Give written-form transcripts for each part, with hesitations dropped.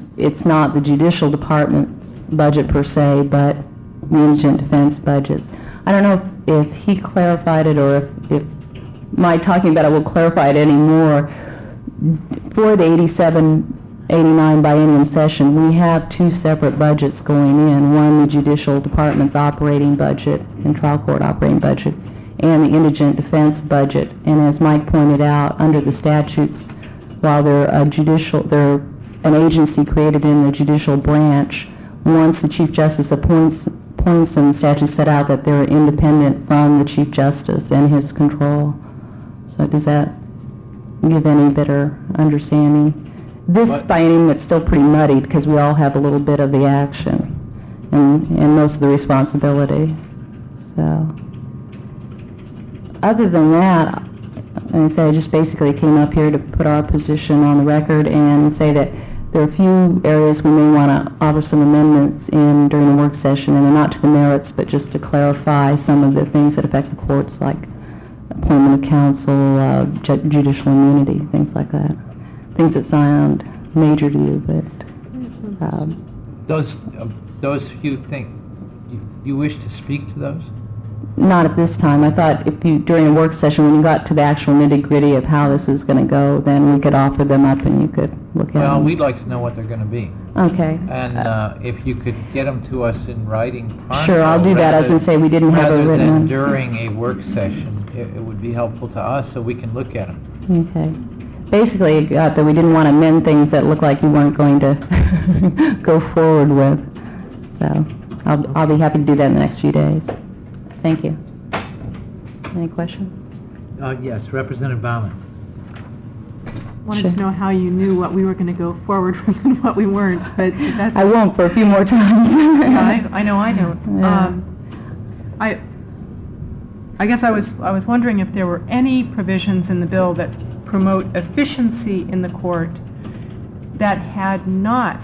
it's not the judicial department's budget per se, but the indigent defense budgets. I don't know if he clarified it or if my talking about it will clarify it any more. For the 87-89 biennium session, we have two separate budgets going in. One, the judicial department's operating budget and trial court operating budget, and the indigent defense budget. And as Mike pointed out, under the statutes, while they're an agency created in the judicial branch, once the Chief Justice appoints them, the statutes set out that they're independent from the Chief Justice and his control. So does that give any better understanding? This biennium, it's still pretty muddy because we all have a little bit of the action and most of the responsibility. So, other than that, like I say, I just basically came up here to put our position on the record and say that there are a few areas we may want to offer some amendments in during the work session, and they're not to the merits, but just to clarify some of the things that affect the courts, like appointment of counsel, judicial immunity, things like that. Things that sound major to you, but those you think you wish to speak to those? Not at this time. I thought if you, during a work session, when you got to the actual nitty-gritty of how this is going to go, then we could offer them up and you could look at them. Well, we'd like to know what they're going to be. Okay. And if you could get them to us in writing pronto. Sure, I'll do that. I was going to say we didn't have a written rather one. than during a work session, it would be helpful to us so we can look at them. Okay. Basically, that we didn't want to amend things that looked like you weren't going to go forward with. So I'll be happy to do that in the next few days. Thank you. Any questions? Yes, Representative Baumann. Wanted to know how you knew what we were going to go forward with and what we weren't, but that's... I won't for a few more times. Yeah, I know I don't. Yeah. I guess I was wondering if there were any provisions in the bill that promote efficiency in the court that had not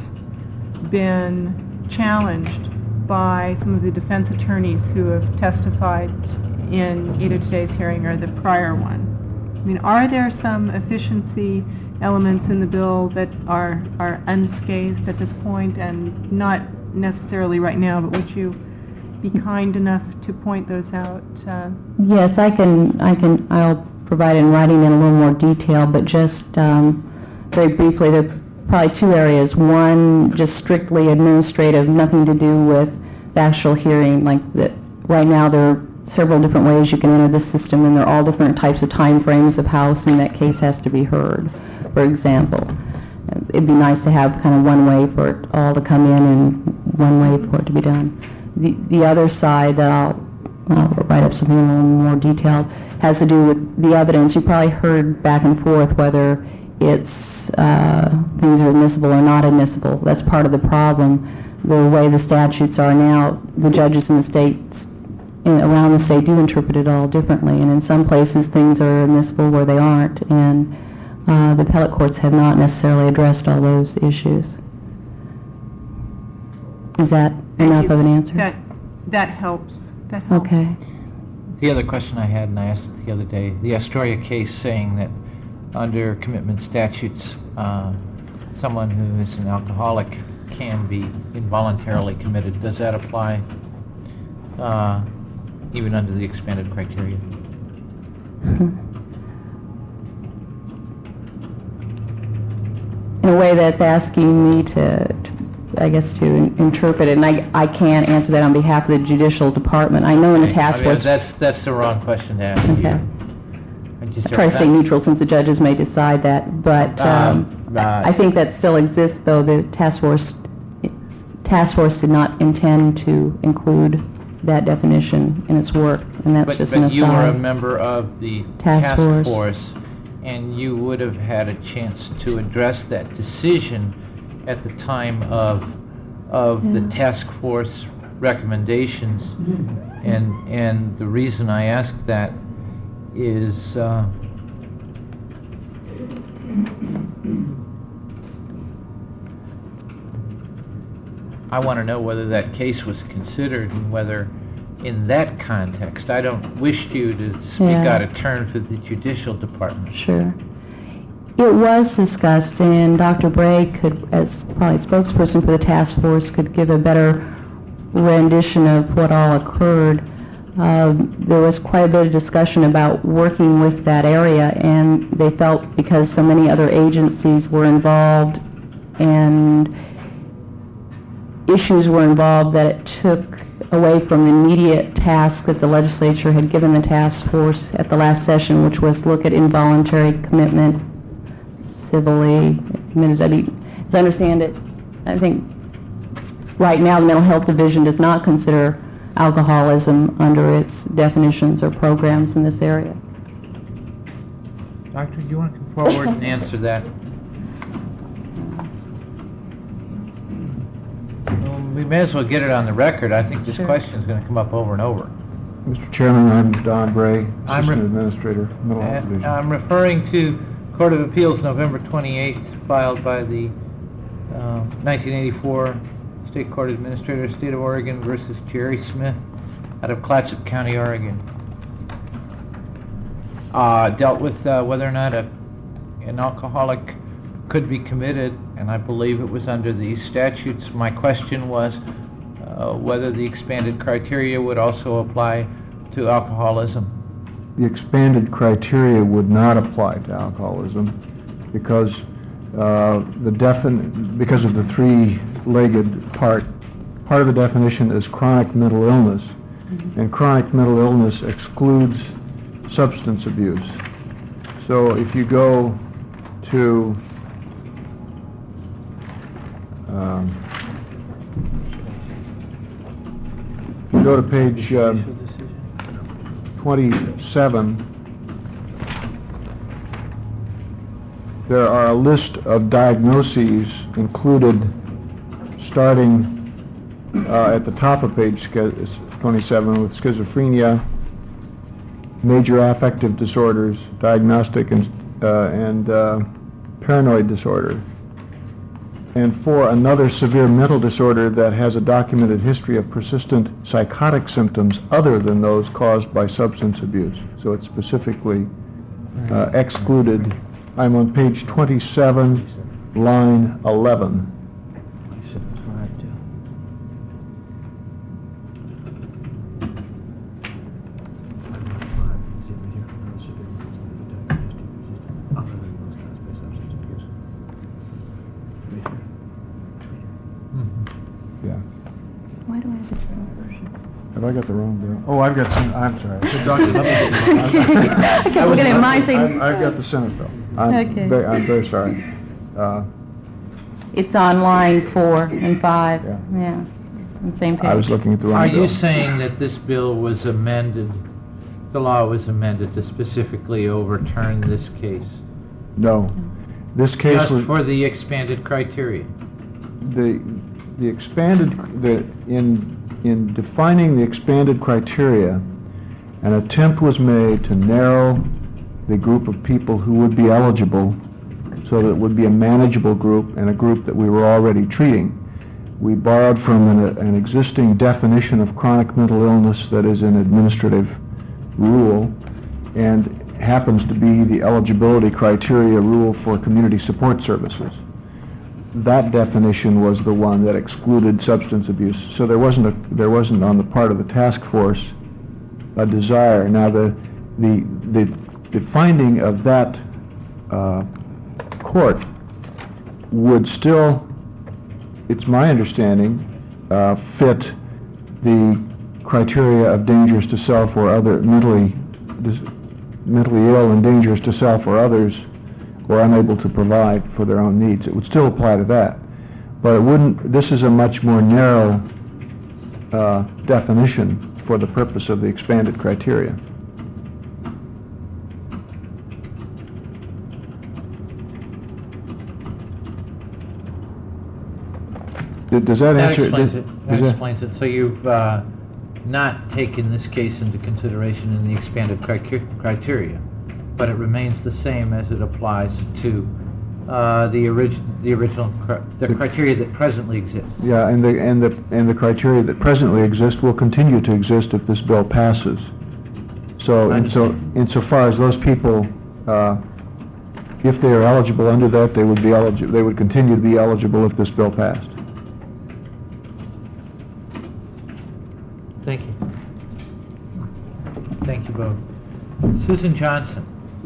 been challenged by some of the defense attorneys who have testified in either today's hearing or the prior one. I mean, are there some efficiency elements in the bill that are unscathed at this point, and not necessarily right now, but would you be kind enough to point those out? Yes, I'll provide in writing in a little more detail, but just very briefly, there are probably two areas. One, just strictly administrative, nothing to do with the actual hearing. Like that, right now, there are several different ways you can enter the system, and there are all different types of time frames of how soon that case has to be heard. For example, it'd be nice to have kind of one way for it all to come in and one way for it to be done. The other side that I'll write up something a little more detailed has to do with the evidence. You probably heard back and forth whether it's things are admissible or not admissible. That's part of the problem. The way the statutes are now, the judges in the states, around the state, do interpret it all differently. And in some places, things are admissible where they aren't. And the appellate courts have not necessarily addressed all those issues. Is that enough of an answer? That helps. That helps. Okay. The other question I had, and I asked it the other day, the Astoria case saying that under commitment statutes, someone who is an alcoholic can be involuntarily committed. Does that apply even under the expanded criteria? In a way that's asking me to interpret it, and I can't answer that on behalf of the judicial department. I know in the task force... That's the wrong question to ask. Okay. I try to stay neutral since the judges may decide that, but I think that still exists, though the task force did not intend to include that definition in its work, and that's just an aside. But you were a member of the task force, and you would have had a chance to address that decision at the time of the task force recommendations, and the reason I ask that is I want to know whether that case was considered and whether in that context, I don't wish you to speak out of turn for the judicial department. Sure. It was discussed, and Dr. Bray could, as probably spokesperson for the task force, could give a better rendition of what all occurred. There was quite a bit of discussion about working with that area, and they felt because so many other agencies were involved and issues were involved that it took away from the immediate task that the legislature had given the task force at the last session, which was look at involuntary commitment, civilly committed. I mean, as I understand it, I think right now the Mental Health Division does not consider alcoholism under its definitions or programs in this area. Doctor, do you want to come forward and answer that? Well, we may as well get it on the record. I think this question is going to come up over and over. Mr. Chairman, I'm Don Bray, Assistant Administrator, Mental Health Division. I'm referring to Court of Appeals, November 28th, filed by the 1984 State Court Administrator, State of Oregon versus Jerry Smith out of Clatsop County, Oregon. Dealt with whether or not an alcoholic could be committed, and I believe it was under these statutes. My question was whether the expanded criteria would also apply to alcoholism. The expanded criteria would not apply to alcoholism because because of the three-legged part of the definition is chronic mental illness, and chronic mental illness excludes substance abuse. So if you go to page 27, there are a list of diagnoses included starting at the top of page 27 with schizophrenia, major affective disorders, diagnostic and paranoid disorder. And for another severe mental disorder that has a documented history of persistent psychotic symptoms other than those caused by substance abuse. So it's specifically excluded. I'm on page 27, line 11. Why do I have this wrong version? Have I got the wrong bill? Oh, I've got some. I'm sorry. Okay, we're going to my signature. I've got the Senate bill. I'm very sorry. It's on line 4 and 5. Yeah. On the same page. I was looking at the wrong Are bill. you saying that this bill was amended, the law was amended to specifically overturn this case? No. This case Just was for the expanded criteria? the expanded in defining the expanded criteria, an attempt was made to narrow the group of people who would be eligible so that it would be a manageable group and a group that we were already treating. We borrowed from an existing definition of chronic mental illness that is an administrative rule and happens to be the eligibility criteria rule for community support services. That definition was the one that excluded substance abuse. So there wasn't on the part of the task force a desire. Now the finding of that court would still, it's my understanding, fit the criteria of dangerous to self or other mentally ill and dangerous to self or others or unable to provide for their own needs. It would still apply to that, but it wouldn't. This is a much more narrow definition for the purpose of the expanded criteria. Does that answer? That explains it. That explains it. So you've not taken this case into consideration in the expanded criteria, but it remains the same as it applies to the criteria that presently exists. Yeah, and the criteria that presently exist will continue to exist if this bill passes. So insofar as those people, if they are eligible under that, they would be eligible. They would continue to be eligible if this bill passed. Thank you. Thank you both. Susan Johnson.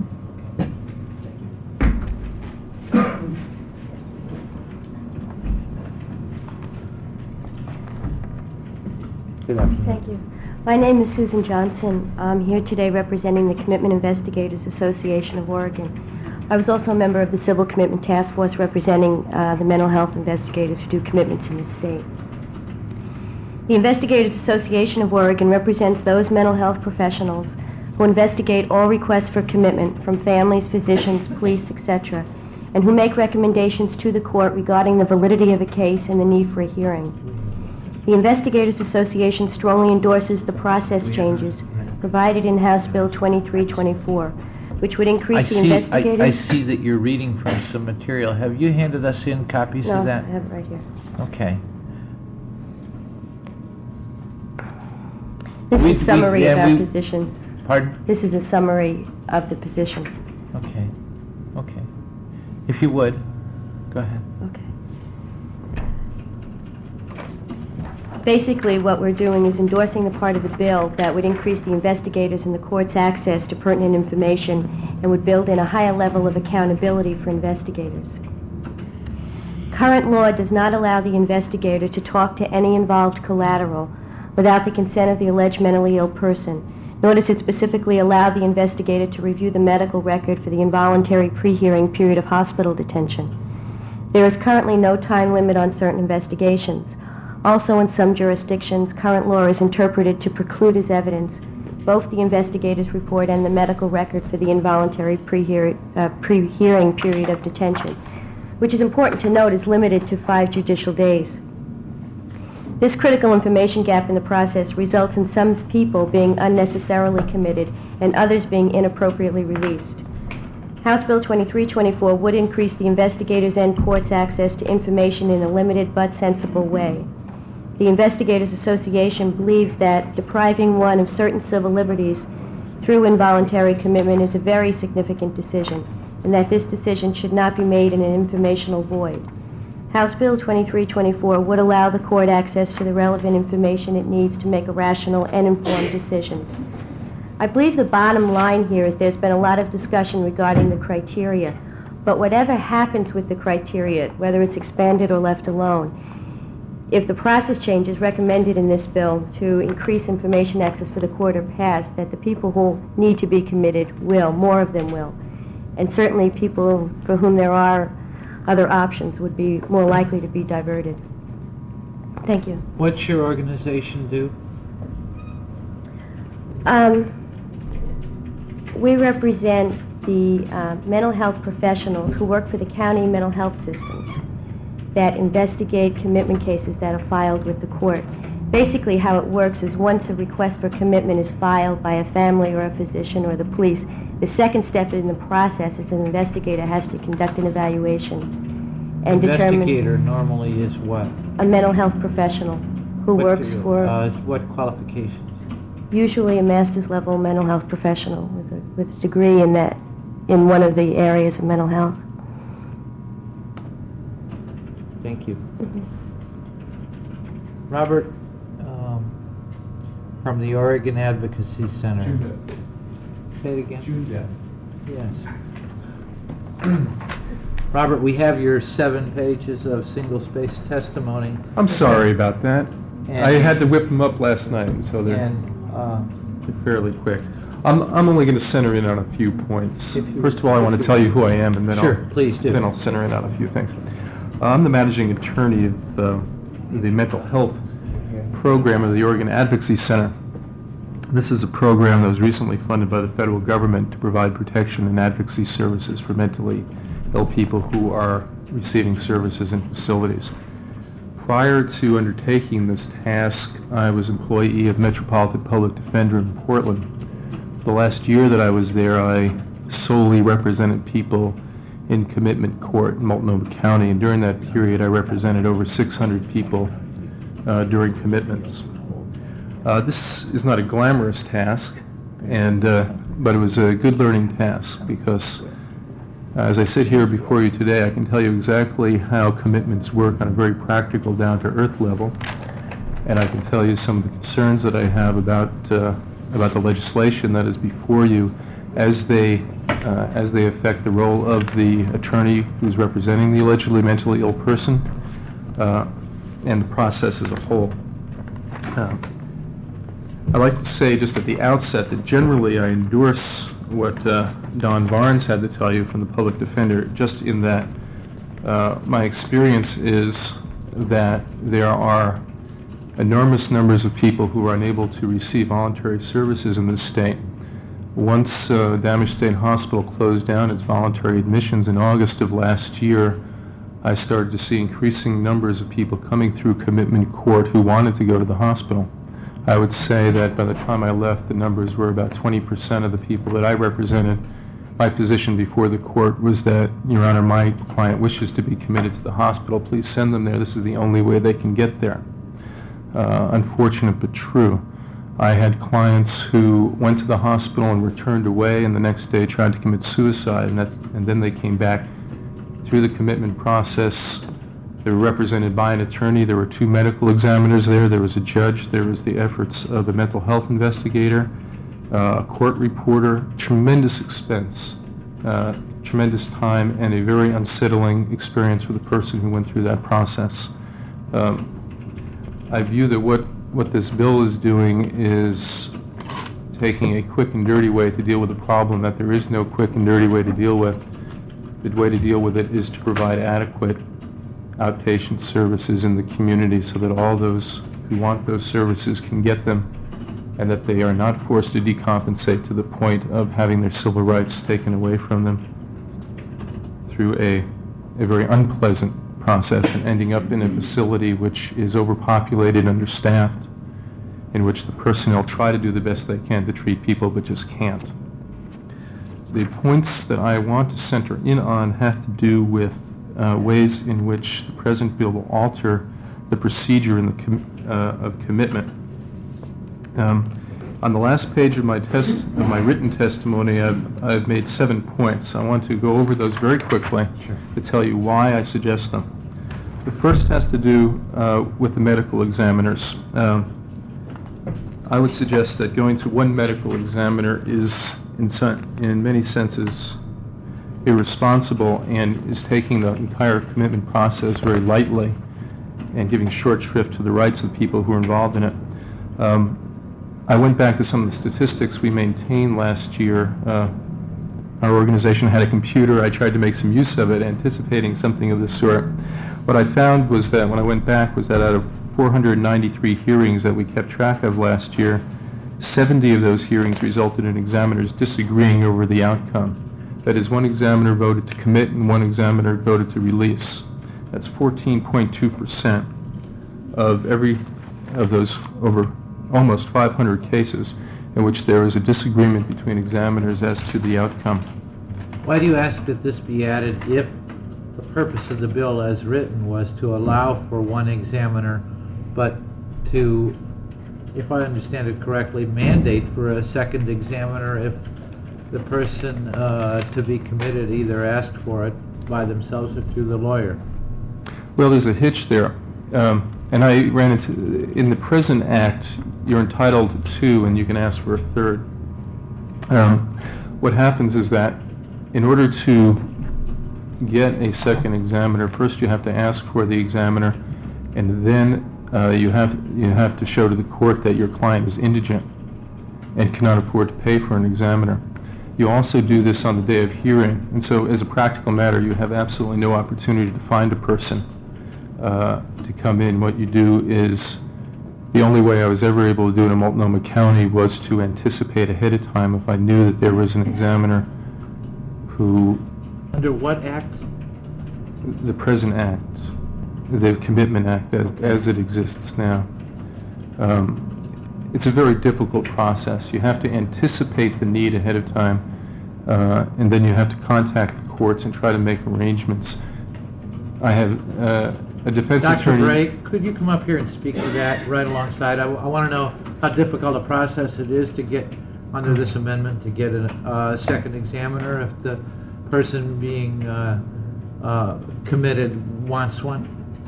Good afternoon. Thank you. My name is Susan Johnson. I'm here today representing the Commitment Investigators Association of Oregon. I was also a member of the Civil Commitment Task Force representing the mental health investigators who do commitments in the state. The Investigators Association of Oregon represents those mental health professionals who investigate all requests for commitment from families, physicians, police, etc., and who make recommendations to the court regarding the validity of a case and the need for a hearing. The Investigators Association strongly endorses the process changes provided in House Bill 2324, which would increase the investigators... I see that you're reading from some material. Have you handed us in copies of that? No, I have it right here. Okay. This is a summary of our position. Pardon? This is a summary of the position. Okay. Okay. If you would, go ahead. Okay. Basically, what we're doing is endorsing the part of the bill that would increase the investigators and the court's access to pertinent information and would build in a higher level of accountability for investigators. Current law does not allow the investigator to talk to any involved collateral without the consent of the alleged mentally ill person, nor does it specifically allow the investigator to review the medical record for the involuntary pre-hearing period of hospital detention. There is currently no time limit on certain investigations. Also, in some jurisdictions, current law is interpreted to preclude as evidence both the investigator's report and the medical record for the involuntary pre-hearing period of detention, which is important to note is limited to 5 judicial days. This critical information gap in the process results in some people being unnecessarily committed and others being inappropriately released. House Bill 2324 would increase the investigators' and courts' access to information in a limited but sensible way. The Investigators Association believes that depriving one of certain civil liberties through involuntary commitment is a very significant decision, and that this decision should not be made in an informational void. House Bill 2324 would allow the court access to the relevant information it needs to make a rational and informed decision. I believe the bottom line here is there's been a lot of discussion regarding the criteria, but whatever happens with the criteria, whether it's expanded or left alone, if the process changes recommended in this bill to increase information access for the court are passed, that the people who need to be committed will, more of them will. And certainly people for whom there are other options would be more likely to be diverted. Thank you. What's your organization do? We represent the mental health professionals who work for the county mental health systems that investigate commitment cases that are filed with the court. Basically how it works is once a request for commitment is filed by a family or a physician or the police, the second step in the process is an investigator has to conduct an evaluation and determine... Investigator normally is what? A mental health professional who works for... What qualifications? Usually a master's level mental health professional with a degree in one of the areas of mental health. Thank you. Robert, from the Oregon Advocacy Center. Say it again. Yes. Robert, we have your 7 pages of single-spaced testimony. I'm sorry about that. I had to whip them up last night, so they're fairly quick. I'm only going to center in on a few points. First of all, I want to tell you who I am, and then please do. Then I'll center in on a few things. I'm the managing attorney of the mental health program of the Oregon Advocacy Center. This is a program that was recently funded by the federal government to provide protection and advocacy services for mentally ill people who are receiving services in facilities. Prior to undertaking this task, I was employee of Metropolitan Public Defender in Portland. For the last year that I was there, I solely represented people in commitment court in Multnomah County, and during that period I represented over 600 people during commitments. This is not a glamorous task, but it was a good learning task because As I sit here before you today, I can tell you exactly how commitments work on a very practical, down-to-earth level, and I can tell you some of the concerns that I have about the legislation that is before you as they affect the role of the attorney who's representing the allegedly mentally ill person and the process as a whole. I'd like to say just at the outset that generally I endorse what Don Barnes had to tell you from the public defender, just in that my experience is that there are enormous numbers of people who are unable to receive voluntary services in this state. Once Damage State Hospital closed down its voluntary admissions in August of last year, I started to see increasing numbers of people coming through commitment court who wanted to go to the hospital. I would say that by the time I left, the numbers were about 20% of the people that I represented. My position before the court was that, Your Honor, my client wishes to be committed to the hospital. Please send them there. This is the only way they can get there. Unfortunate but true. I had clients who went to the hospital and were turned away, and the next day tried to commit suicide, and then they came back through the commitment process. They were represented by an attorney. There were 2 medical examiners there. There was a judge. There was the efforts of a mental health investigator, a court reporter. Tremendous expense, tremendous time, and a very unsettling experience for the person who went through that process. I view that what this bill is doing is taking a quick and dirty way to deal with a problem that there is no quick and dirty way to deal with. The way to deal with it is to provide adequate outpatient services in the community so that all those who want those services can get them, and that they are not forced to decompensate to the point of having their civil rights taken away from them through a very unpleasant process and ending up in a facility which is overpopulated, understaffed, in which the personnel try to do the best they can to treat people but just can't. The points that I want to center in on have to do with ways in which the present bill will alter the procedure in the of commitment. On the last page of my written testimony, I've made 7 points. I want to go over those very quickly to tell you why I suggest them. The first has to do with the medical examiners. I would suggest that going to one medical examiner is, in many senses, irresponsible and is taking the entire commitment process very lightly and giving short shrift to the rights of the people who are involved in it. I went back to some of the statistics we maintained last year. Our organization had a computer. I tried to make some use of it, anticipating something of this sort. What I found was that when I went back was that out of 493 hearings that we kept track of last year, 70 of those hearings resulted in examiners disagreeing over the outcome. That is, one examiner voted to commit and one examiner voted to release. That's 14.2% of those over almost 500 cases in which there is a disagreement between examiners as to the outcome. Why do you ask that this be added if the purpose of the bill as written was to allow for one examiner, but to, if I understand it correctly, mandate for a second examiner if the person to be committed either asked for it by themselves or through the lawyer? Well, there's a hitch there. And I ran into, in the present act, you're entitled to 2 and you can ask for a third. What happens is that in order to get a second examiner, first you have to ask for the examiner, and then you have to show to the court that your client is indigent and cannot afford to pay for an examiner. You also do this on the day of hearing, and so as a practical matter, you have absolutely no opportunity to find a person to come in. What you do is, the only way I was ever able to do it in Multnomah County was to anticipate ahead of time if I knew that there was an examiner who... Under what act? The present act, the Commitment Act as it exists now. It's a very difficult process. You have to anticipate the need ahead of time, and then you have to contact the courts and try to make arrangements. I have a defense attorney... Dr. Bray, could you come up here and speak to that right alongside? I want to know how difficult a process it is to get, under this amendment, to get a second examiner if the person being committed wants one?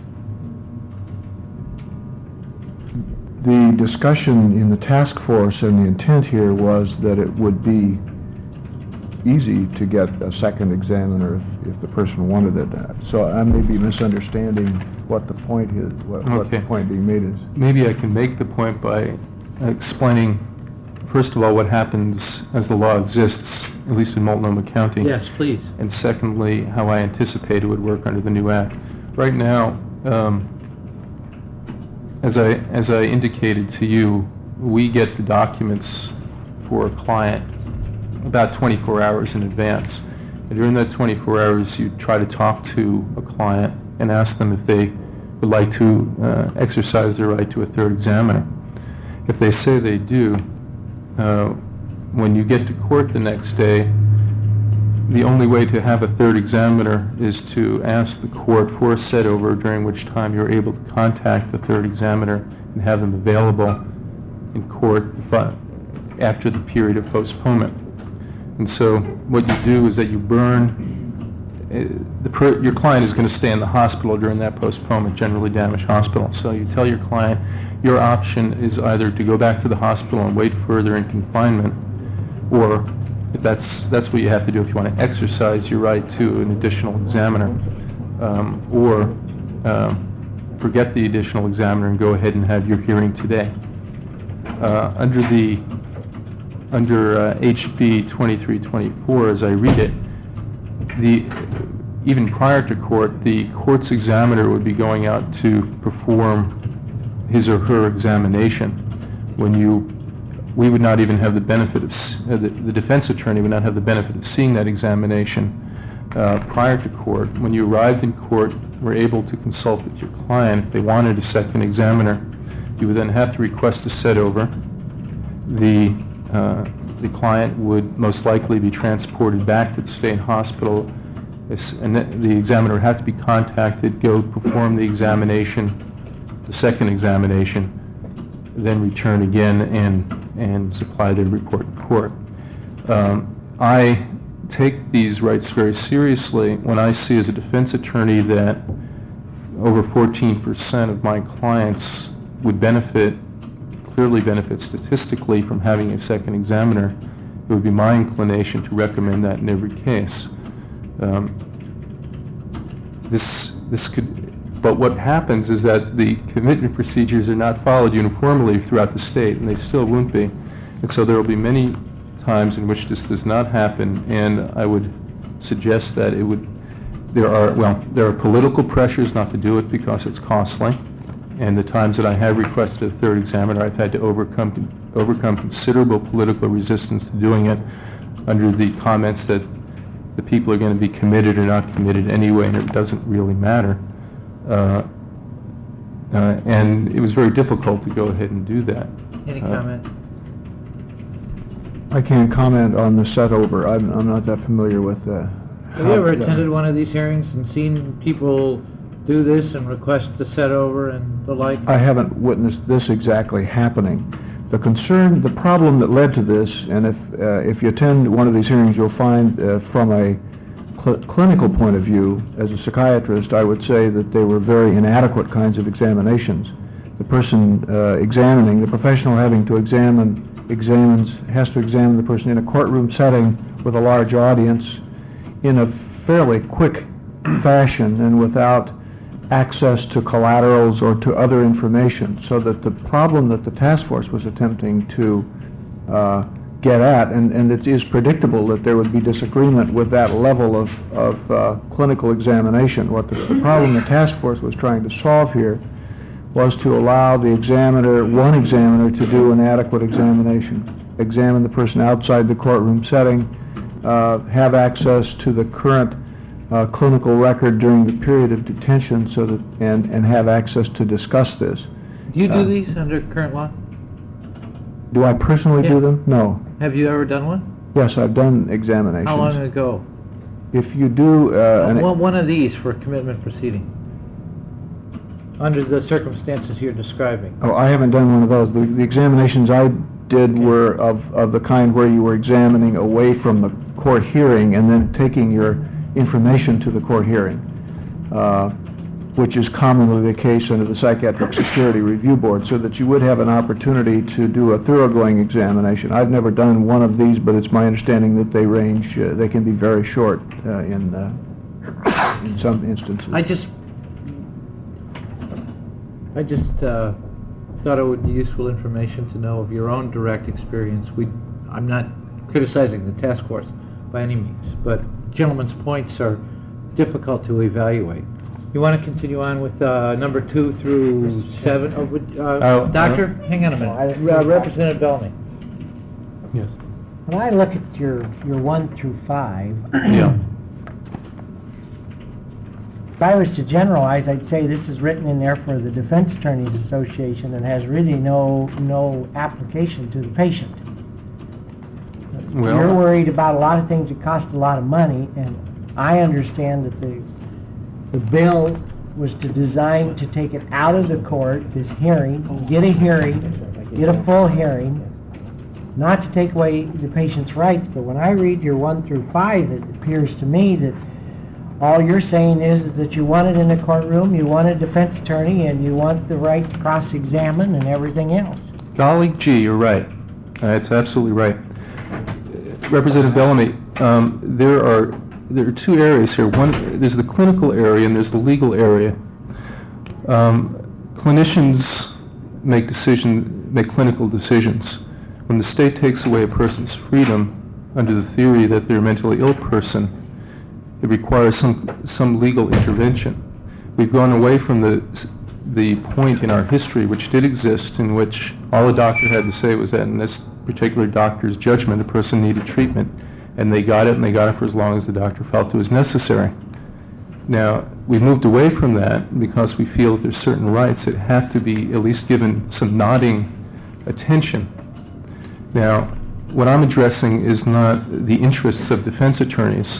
The discussion in the task force and the intent here was that it would be easy to get a second examiner if the person wanted it. So I may be misunderstanding what the point is, what the point being made is. Maybe I can make the point by explaining, first of all, what happens as the law exists, at least in Multnomah County. Yes, please. And secondly, how I anticipate it would work under the new act. Right now, as I indicated to you, we get the documents for a client about 24 hours in advance. And during that 24 hours, you try to talk to a client and ask them if they would like to exercise their right to a third examiner. If they say they do, when you get to court the next day, the only way to have a third examiner is to ask the court for a set-over, during which time you're able to contact the third examiner and have them available in court after the period of postponement. And so what you do is that you burn, your client is going to stay in the hospital during that postponement, generally damaged hospital. So you tell your client your option is either to go back to the hospital and wait further in confinement, or if that's what you have to do if you want to exercise your right to an additional examiner, or forget the additional examiner and go ahead and have your hearing today. Under HB 2324, as I read it, even prior to court, the court's examiner would be going out to perform his or her examination. We would not even have the benefit of, the defense attorney would not have the benefit of seeing that examination prior to court. When you arrived in court, were able to consult with your client. If they wanted a second examiner, you would then have to request a set-over. The client would most likely be transported back to the state hospital, and the examiner would have to be contacted, go perform the examination, the second examination, then return again and supply the report to court. I take these rights very seriously when I see as a defense attorney that over 14% of my clients would clearly benefit statistically from having a second examiner. It would be my inclination to recommend that in every case. But what happens is that the commitment procedures are not followed uniformly throughout the state, and they still won't be. And so there will be many times in which this does not happen, and I would suggest that there are political pressures not to do it because it's costly. And the times that I have requested a third examiner, I've had to overcome considerable political resistance to doing it under the comments that the people are going to be committed or not committed anyway, and it doesn't really matter. And it was very difficult to go ahead and do that. Any comment? I can't comment on the set-over. I'm not that familiar with that. Have you ever attended one of these hearings and seen people do this and request a set-over and the like? I haven't witnessed this exactly happening. The problem that led to this, and if you attend one of these hearings, you'll find from a clinical point of view, as a psychiatrist, I would say that they were very inadequate kinds of examinations. The person examining, the professional having to has to examine the person in a courtroom setting with a large audience in a fairly quick fashion and without access to collaterals or to other information, so that the problem that the task force was attempting to get at, and it is predictable that there would be disagreement with that level of clinical examination. What the problem the task force was trying to solve here was to allow the one examiner to do an adequate examination, examine the person outside the courtroom setting, have access to the current clinical record during the period of detention, so that and have access to discuss this. Do you do these under current law? Do I personally do them? No. Have you ever done one? Yes, I've done examinations. How long ago? If you do one of these for a commitment proceeding, under the circumstances you're describing. Oh, I haven't done one of those. The examinations I did were of the kind where you were examining away from the court hearing and then taking your information to the court hearing, which is commonly the case under the Psychiatric Security Review Board, so that you would have an opportunity to do a thoroughgoing examination. I've never done one of these, but it's my understanding that they range, they can be very short in some instances. I just thought it would be useful information to know of your own direct experience. I'm not criticizing the task force by any means, but gentlemen's points are difficult to evaluate. You want to continue on with number 2 through 7? Doctor, hang on a minute. Representative Bellamy. Yes. When I look at your 1 through 5, Yeah. if I was to generalize, I'd say this is written in there for the Defense Attorneys Association and has really no application to the patient. Well, You're worried about a lot of things that cost a lot of money, and I understand that the bill was designed to take it out of the court, this hearing, get a full hearing, not to take away the patient's rights. But when I read your 1 through 5, it appears to me that all you're saying is that you want it in the courtroom, you want a defense attorney, and you want the right to cross-examine and everything else. golly gee, you're right. That's absolutely right. Representative Bellamy, there are 2 areas here. One, there's the clinical area and there's the legal area. Clinicians make clinical decisions. When the state takes away a person's freedom under the theory that they're a mentally ill person, it requires some legal intervention. We've gone away from the point in our history, which did exist, in which all a doctor had to say was that in this particular doctor's judgment, a person needed treatment, and they got it, and they got it for as long as the doctor felt it was necessary. Now, we've moved away from that because we feel that there's certain rights that have to be at least given some nodding attention. Now, what I'm addressing is not the interests of defense attorneys.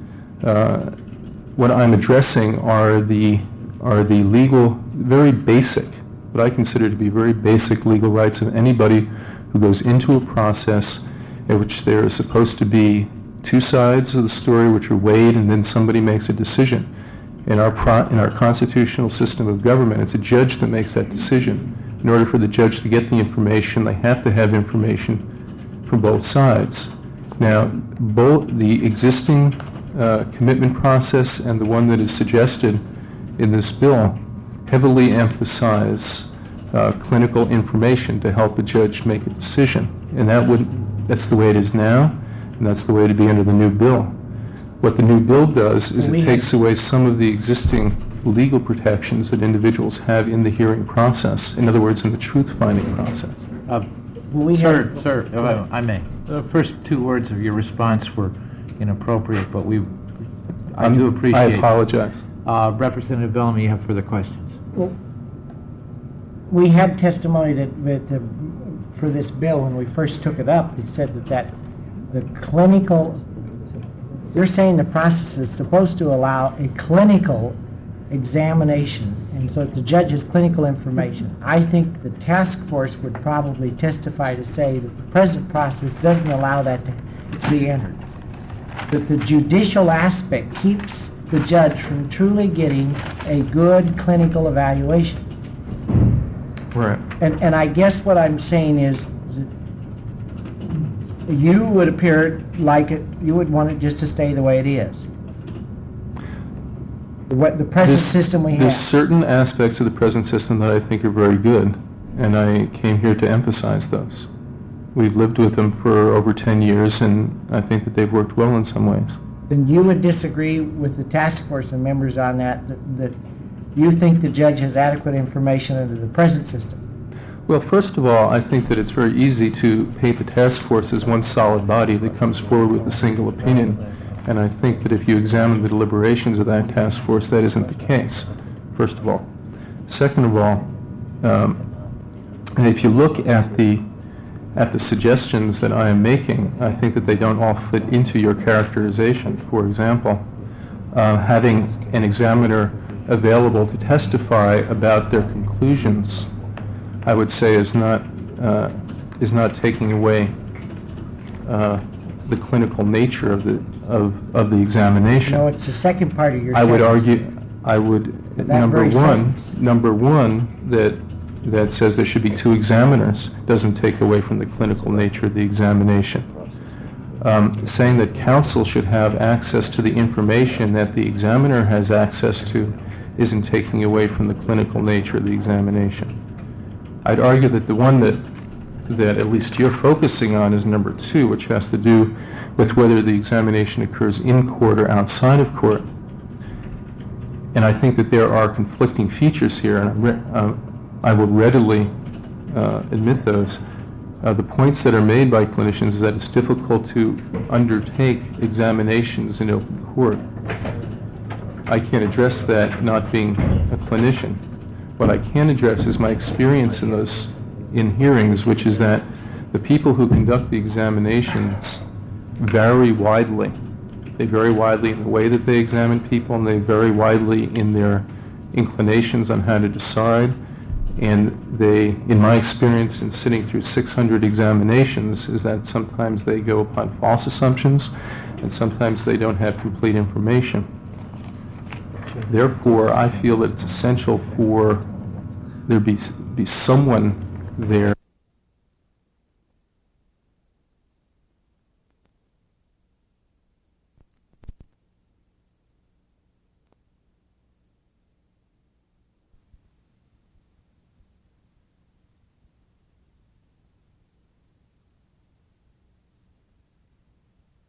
What I'm addressing are the legal, very basic, what I consider to be very basic legal rights of anybody who goes into a process in which there is supposed to be 2 sides of the story which are weighed, and then somebody makes a decision. In our constitutional system of government, it's a judge that makes that decision. In order for the judge to get the information, they have to have information from both sides. Now, both the existing commitment process and the one that is suggested in this bill heavily emphasize clinical information to help a judge make a decision. And that's the way it is now, and that's the way to be under the new bill. What the new bill does is it takes away some of the existing legal protections that individuals have in the hearing process, in other words, in the truth-finding process. Sir, if I may. The first 2 words of your response were inappropriate, but I do appreciate I apologize. Representative Bellamy, you have further questions? Well, we had testimony that for this bill, when we first took it up, it said that the clinical, you're saying the process is supposed to allow a clinical examination, and so the judge has clinical information. I think the task force would probably testify to say that the present process doesn't allow that to be entered. That the judicial aspect keeps the judge from truly getting a good clinical evaluation. Right. And I guess what I'm saying is that you would appear like you would want it just to stay the way it is. The present system we have. There's certain aspects of the present system that I think are very good, and I came here to emphasize those. We've lived with them for over 10 years, and I think that they've worked well in some ways. Then you would disagree with the task force and members on that you think the judge has adequate information under the present system? Well, first of all, I think that it's very easy to paint the task force as one solid body that comes forward with a single opinion. And I think that if you examine the deliberations of that task force, that isn't the case, first of all. Second of all, and if you look at the suggestions that I am making, I think that they don't all fit into your characterization. For example, having an examiner available to testify about their conclusions, I would say is not is not taking away the clinical nature of the examination. No, it's the second part of your I would sentence. argue, I would, That number very one, sentence. that says there should be 2 examiners doesn't take away from the clinical nature of the examination. Saying that counsel should have access to the information that the examiner has access to isn't taking away from the clinical nature of the examination. I'd argue that the one that at least you're focusing on is number 2, which has to do with whether the examination occurs in court or outside of court. And I think that there are conflicting features here, and I will readily admit those. The points that are made by clinicians is that it's difficult to undertake examinations in open court. I can't address that not being a clinician. What I can address is my experience in hearings, which is that the people who conduct the examinations vary widely. They vary widely in the way that they examine people, and they vary widely in their inclinations on how to decide. And they, in my experience in sitting through 600 examinations, is that sometimes they go upon false assumptions, and sometimes they don't have complete information. Therefore, I feel that it's essential for there be someone there